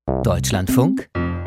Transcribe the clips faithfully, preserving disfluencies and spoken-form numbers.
Deutschlandfunk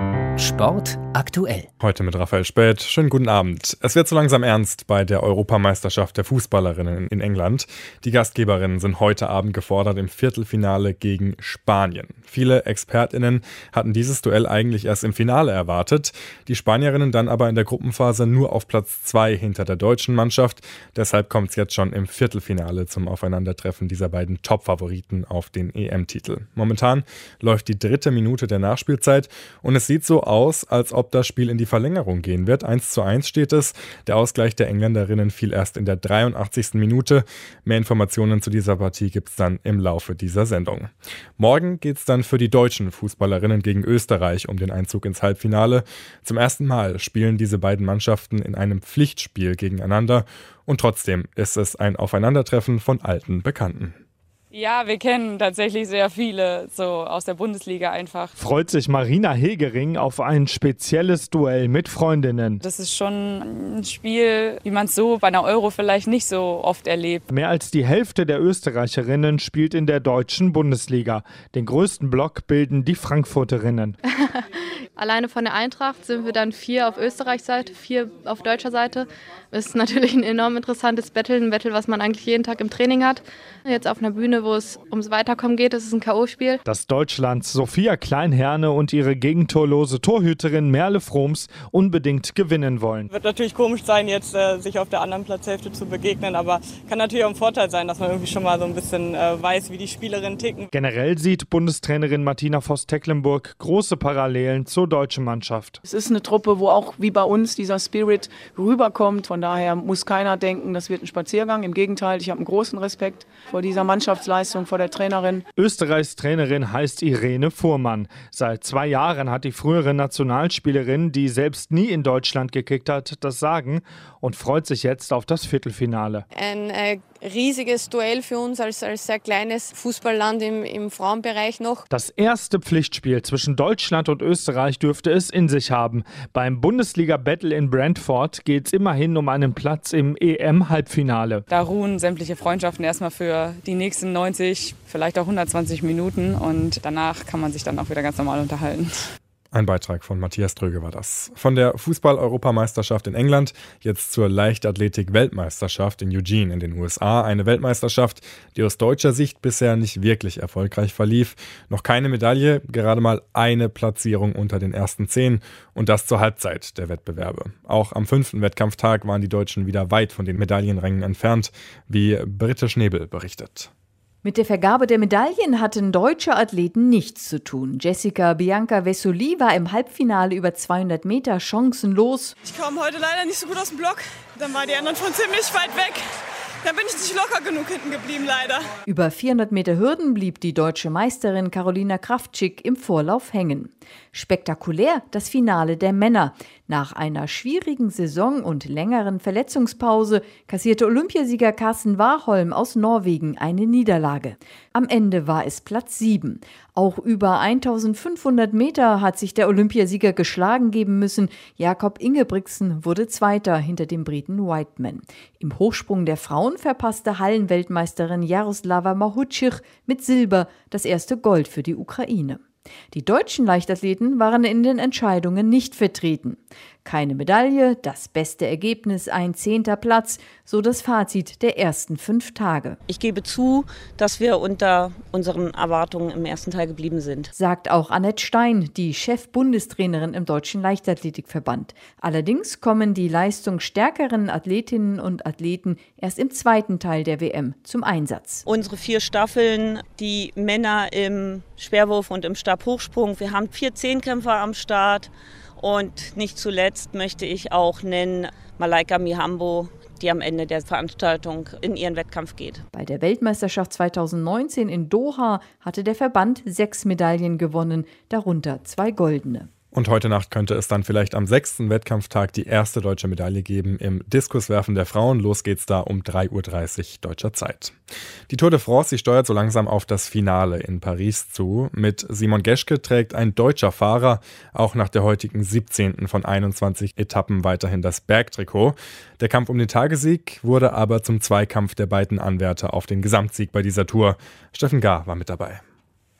Sport aktuell. Heute mit Raphael Späth. Schönen guten Abend. Es wird so langsam ernst bei der Europameisterschaft der Fußballerinnen in England. Die Gastgeberinnen sind heute Abend gefordert im Viertelfinale gegen Spanien. Viele ExpertInnen hatten dieses Duell eigentlich erst im Finale erwartet. Die Spanierinnen dann aber in der Gruppenphase nur auf Platz zwei hinter der deutschen Mannschaft. Deshalb kommt es jetzt schon im Viertelfinale zum Aufeinandertreffen dieser beiden Top-Favoriten auf den E M-Titel. Momentan läuft die dritte Minute der Nachspielzeit und es sieht so aus, als ob das Spiel in die Verlängerung gehen wird. eins zu eins steht es. Der Ausgleich der Engländerinnen fiel erst in der dreiundachtzigsten Minute. Mehr Informationen zu dieser Partie gibt es dann im Laufe dieser Sendung. Morgen geht es dann für die deutschen Fußballerinnen gegen Österreich um den Einzug ins Halbfinale. Zum ersten Mal spielen diese beiden Mannschaften in einem Pflichtspiel gegeneinander und trotzdem ist es ein Aufeinandertreffen von alten Bekannten. Ja, wir kennen tatsächlich sehr viele, so aus der Bundesliga einfach. Freut sich Marina Hegering auf ein spezielles Duell mit Freundinnen. Das ist schon ein Spiel, wie man es so bei einer Euro vielleicht nicht so oft erlebt. Mehr als die Hälfte der Österreicherinnen spielt in der deutschen Bundesliga. Den größten Block bilden die Frankfurterinnen. Alleine von der Eintracht sind wir dann vier auf Österreichs Seite, vier auf deutscher Seite. Das ist natürlich ein enorm interessantes Battle, ein Battle, was man eigentlich jeden Tag im Training hat. Jetzt auf einer Bühne, wo es ums Weiterkommen geht, das ist ein K O-Spiel. Dass Deutschlands Sophia Kleinherne und ihre gegentorlose Torhüterin Merle Froms unbedingt gewinnen wollen. Wird natürlich komisch sein, jetzt äh, sich auf der anderen Platzhälfte zu begegnen, aber kann natürlich auch ein Vorteil sein, dass man irgendwie schon mal so ein bisschen äh, weiß, wie die Spielerinnen ticken. Generell sieht Bundestrainerin Martina Voss-Tecklenburg große Parallelen zur deutschen Mannschaft. Es ist eine Truppe, wo auch wie bei uns dieser Spirit rüberkommt. Von daher muss keiner denken, das wird ein Spaziergang. Im Gegenteil, ich habe einen großen Respekt vor dieser Mannschaftsleistung, vor der Trainerin. Österreichs Trainerin heißt Irene Fuhrmann. Seit zwei Jahren hat die frühere Nationalspielerin, die selbst nie in Deutschland gekickt hat, das Sagen und freut sich jetzt auf das Viertelfinale. Ein äh, riesiges Duell für uns als, als sehr kleines Fußballland im, im Frauenbereich noch. Das erste Pflichtspiel zwischen Deutschland und Österreich dürfte es in sich haben. Beim Bundesliga-Battle in Brentford geht es immerhin um einen Platz im E M-Halbfinale. Da ruhen sämtliche Freundschaften erstmal für die nächsten neunzig, vielleicht auch hundertzwanzig Minuten und danach kann man sich dann auch wieder ganz normal unterhalten. Ein Beitrag von Matthias Dröge war das. Von der Fußball-Europameisterschaft in England jetzt zur Leichtathletik-Weltmeisterschaft in Eugene in den U S A. Eine Weltmeisterschaft, die aus deutscher Sicht bisher nicht wirklich erfolgreich verlief. Noch keine Medaille, gerade mal eine Platzierung unter den ersten zehn und das zur Halbzeit der Wettbewerbe. Auch am fünften Wettkampftag waren die Deutschen wieder weit von den Medaillenrängen entfernt, wie Britte Schnebel berichtet. Mit der Vergabe der Medaillen hatten deutsche Athleten nichts zu tun. Jessica Bianca Vesoli war im Halbfinale über zweihundert Meter chancenlos. Ich komme heute leider nicht so gut aus dem Block. Dann waren die anderen schon ziemlich weit weg. Dann bin ich nicht locker genug hinten geblieben, leider. Über vierhundert Meter Hürden blieb die deutsche Meisterin Karolina Kraftschick im Vorlauf hängen. Spektakulär das Finale der Männer. Nach einer schwierigen Saison und längeren Verletzungspause kassierte Olympiasieger Carsten Warholm aus Norwegen eine Niederlage. Am Ende war es Platz sieben. Auch über eintausendfünfhundert Meter hat sich der Olympiasieger geschlagen geben müssen. Jakob Ingebrigtsen wurde Zweiter hinter dem Briten Whiteman. Im Hochsprung der Frauen verpasste Hallenweltmeisterin Jaroslava Mahutschich mit Silber das erste Gold für die Ukraine. Die deutschen Leichtathleten waren in den Entscheidungen nicht vertreten. Keine Medaille, das beste Ergebnis ein zehnter Platz, so das Fazit der ersten fünf Tage. Ich gebe zu, dass wir unter unseren Erwartungen im ersten Teil geblieben sind. Sagt auch Annette Stein, die Chef-Bundestrainerin im Deutschen Leichtathletikverband. Allerdings kommen die leistungsstärkeren Athletinnen und Athleten erst im zweiten Teil der W M zum Einsatz. Unsere vier Staffeln, die Männer im Speerwurf und im Stabhochsprung, wir haben vier Zehnkämpfer am Start. Und nicht zuletzt möchte ich auch nennen Malaika Mihambo, die am Ende der Veranstaltung in ihren Wettkampf geht. Bei der Weltmeisterschaft zweitausendneunzehn in Doha hatte der Verband sechs Medaillen gewonnen, darunter zwei goldene. Und heute Nacht könnte es dann vielleicht am sechsten Wettkampftag die erste deutsche Medaille geben im Diskuswerfen der Frauen. Los geht's da um drei Uhr dreißig deutscher Zeit. Die Tour de France, sie steuert so langsam auf das Finale in Paris zu. Mit Simon Geschke trägt ein deutscher Fahrer auch nach der heutigen siebzehnten von einundzwanzig Etappen weiterhin das Bergtrikot. Der Kampf um den Tagessieg wurde aber zum Zweikampf der beiden Anwärter auf den Gesamtsieg bei dieser Tour. Steffen Gahr war mit dabei.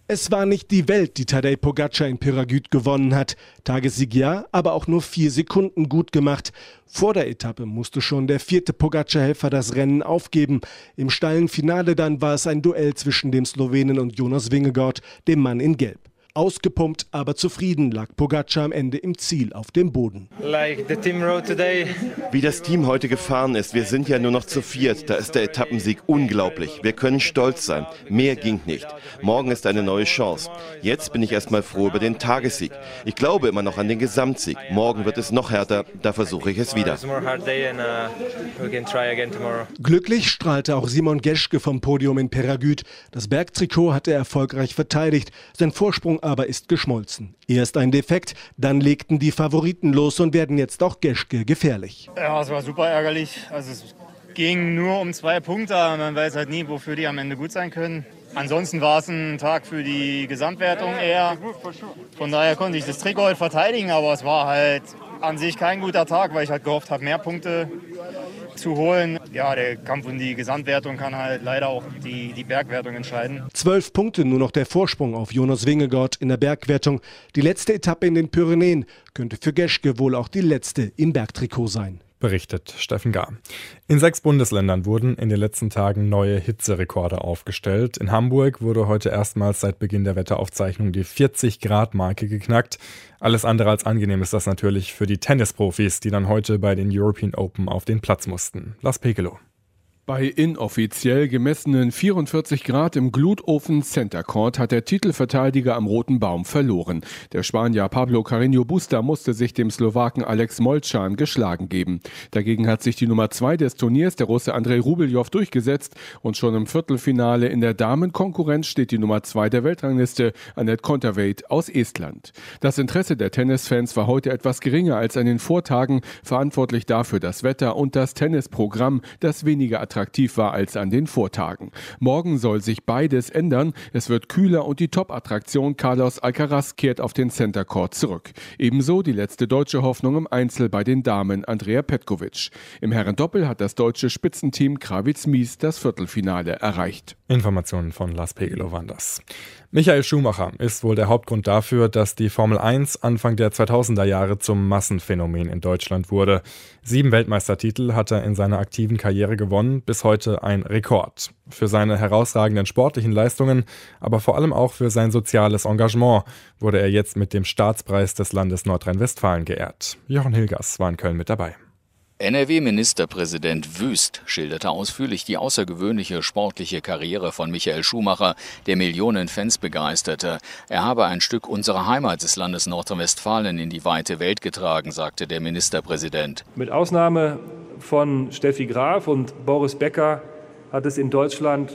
Es war nicht die Welt, die Tadej Pogačar in Pyragüt gewonnen hat. Tagessieg ja, aber auch nur vier Sekunden gut gemacht. Vor der Etappe musste schon der vierte Pogačar-Helfer das Rennen aufgeben. Im steilen Finale dann war es ein Duell zwischen dem Slowenen und Jonas Vingegaard, dem Mann in Gelb. Ausgepumpt, aber zufrieden lag Pogačar am Ende im Ziel auf dem Boden. Wie das Team heute gefahren ist, wir sind ja nur noch zu viert, da ist der Etappensieg unglaublich. Wir können stolz sein, mehr ging nicht. Morgen ist eine neue Chance. Jetzt bin ich erstmal froh über den Tagessieg. Ich glaube immer noch an den Gesamtsieg. Morgen wird es noch härter, da versuche ich es wieder. Glücklich strahlte auch Simon Geschke vom Podium in Pyragüt. Das Bergtrikot hat er erfolgreich verteidigt. Sein Vorsprung aber ist geschmolzen. Erst ein Defekt, dann legten die Favoriten los und werden jetzt auch Geschke gefährlich. Ja, es war super ärgerlich. Also es ging nur um zwei Punkte, aber man weiß halt nie, wofür die am Ende gut sein können. Ansonsten war es ein Tag für die Gesamtwertung eher. Von daher konnte ich das Trikot halt verteidigen, aber es war halt an sich kein guter Tag, weil ich halt gehofft habe, mehr Punkte zu holen. Ja, der Kampf um die Gesamtwertung kann halt leider auch die, die Bergwertung entscheiden. Zwölf Punkte nur noch der Vorsprung auf Jonas Vingegaard in der Bergwertung. Die letzte Etappe in den Pyrenäen könnte für Geschke wohl auch die letzte im Bergtrikot sein. Berichtet Steffen Gahr. In sechs Bundesländern wurden in den letzten Tagen neue Hitzerekorde aufgestellt. In Hamburg wurde heute erstmals seit Beginn der Wetteraufzeichnung die vierzig Grad Marke geknackt. Alles andere als angenehm ist das natürlich für die Tennisprofis, die dann heute bei den European Open auf den Platz mussten. Lars Pekelow. Bei inoffiziell gemessenen vierundvierzig Grad im Glutofen Center Court hat der Titelverteidiger am Roten Baum verloren. Der Spanier Pablo Carreño Busta musste sich dem Slowaken Alex Molchan geschlagen geben. Dagegen hat sich die Nummer zwei des Turniers, der Russe Andrei Rubeljow, durchgesetzt und schon im Viertelfinale in der Damenkonkurrenz steht die Nummer zwei der Weltrangliste, Anett Kontaveit aus Estland. Das Interesse der Tennisfans war heute etwas geringer als an den Vortagen, verantwortlich dafür das Wetter und das Tennisprogramm, das weniger attraktiv war als an den Vortagen. Morgen soll sich beides ändern. Es wird kühler und die Top-Attraktion Carlos Alcaraz kehrt auf den Center Court zurück. Ebenso die letzte deutsche Hoffnung im Einzel bei den Damen, Andrea Petkovic. Im Herrendoppel hat das deutsche Spitzenteam Kravitz-Mies das Viertelfinale erreicht. Informationen von Lars Pegelow waren das. Michael Schumacher ist wohl der Hauptgrund dafür, dass die Formel eins Anfang der zweitausender Jahre zum Massenphänomen in Deutschland wurde. Sieben Weltmeistertitel hat er in seiner aktiven Karriere gewonnen, bis heute ein Rekord. Für seine herausragenden sportlichen Leistungen, aber vor allem auch für sein soziales Engagement wurde er jetzt mit dem Staatspreis des Landes Nordrhein-Westfalen geehrt. Jochen Hilgers war in Köln mit dabei. N R W-Ministerpräsident Wüst schilderte ausführlich die außergewöhnliche sportliche Karriere von Michael Schumacher, der Millionen Fans begeisterte. Er habe ein Stück unserer Heimat des Landes Nordrhein-Westfalen in die weite Welt getragen, sagte der Ministerpräsident. Mit Ausnahme von Steffi Graf und Boris Becker hat es in Deutschland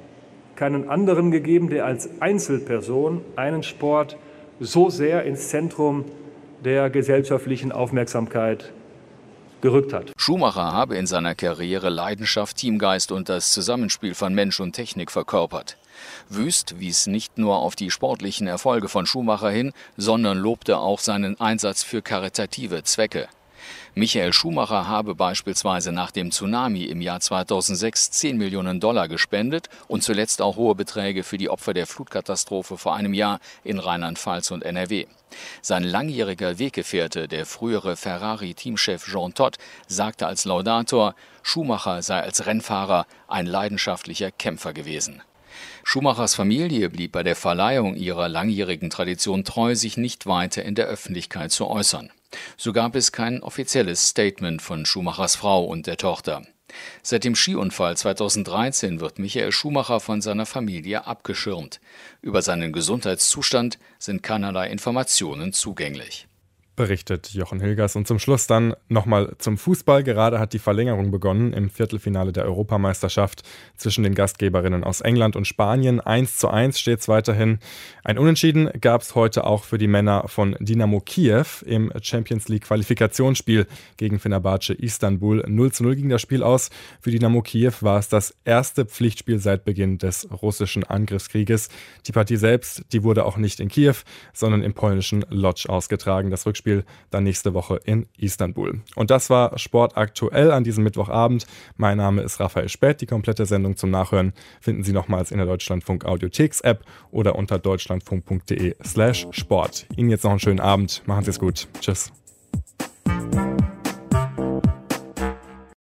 keinen anderen gegeben, der als Einzelperson einen Sport so sehr ins Zentrum der gesellschaftlichen Aufmerksamkeit gerückt hat. Schumacher habe in seiner Karriere Leidenschaft, Teamgeist und das Zusammenspiel von Mensch und Technik verkörpert. Wüst wies nicht nur auf die sportlichen Erfolge von Schumacher hin, sondern lobte auch seinen Einsatz für karitative Zwecke. Michael Schumacher habe beispielsweise nach dem Tsunami im Jahr zweitausendsechs zehn Millionen Dollar gespendet und zuletzt auch hohe Beträge für die Opfer der Flutkatastrophe vor einem Jahr in Rheinland-Pfalz und N R W. Sein langjähriger Weggefährte, der frühere Ferrari-Teamchef Jean Todt, sagte als Laudator, Schumacher sei als Rennfahrer ein leidenschaftlicher Kämpfer gewesen. Schumachers Familie blieb bei der Verleihung ihrer langjährigen Tradition treu, sich nicht weiter in der Öffentlichkeit zu äußern. So gab es kein offizielles Statement von Schumachers Frau und der Tochter. Seit dem Skiunfall zweitausenddreizehn wird Michael Schumacher von seiner Familie abgeschirmt. Über seinen Gesundheitszustand sind keinerlei Informationen zugänglich. Berichtet Jochen Hilgers. Und zum Schluss dann nochmal zum Fußball. Gerade hat die Verlängerung begonnen im Viertelfinale der Europameisterschaft zwischen den Gastgeberinnen aus England und Spanien. eins zu eins steht es weiterhin. Ein Unentschieden gab es heute auch für die Männer von Dynamo Kiew im Champions League Qualifikationsspiel gegen Fenerbahce Istanbul. null zu null ging das Spiel aus. Für Dynamo Kiew war es das erste Pflichtspiel seit Beginn des russischen Angriffskrieges. Die Partie selbst, die wurde auch nicht in Kiew, sondern im polnischen Łódź ausgetragen. Das Rückspiel Rückspiel dann nächste Woche in Istanbul. Und das war Sport aktuell an diesem Mittwochabend. Mein Name ist Raphael Späth. Die komplette Sendung zum Nachhören finden Sie nochmals in der Deutschlandfunk Audiotheks-App oder unter deutschlandfunk punkt de slash Sport. Ihnen jetzt noch einen schönen Abend. Machen Sie es gut. Tschüss.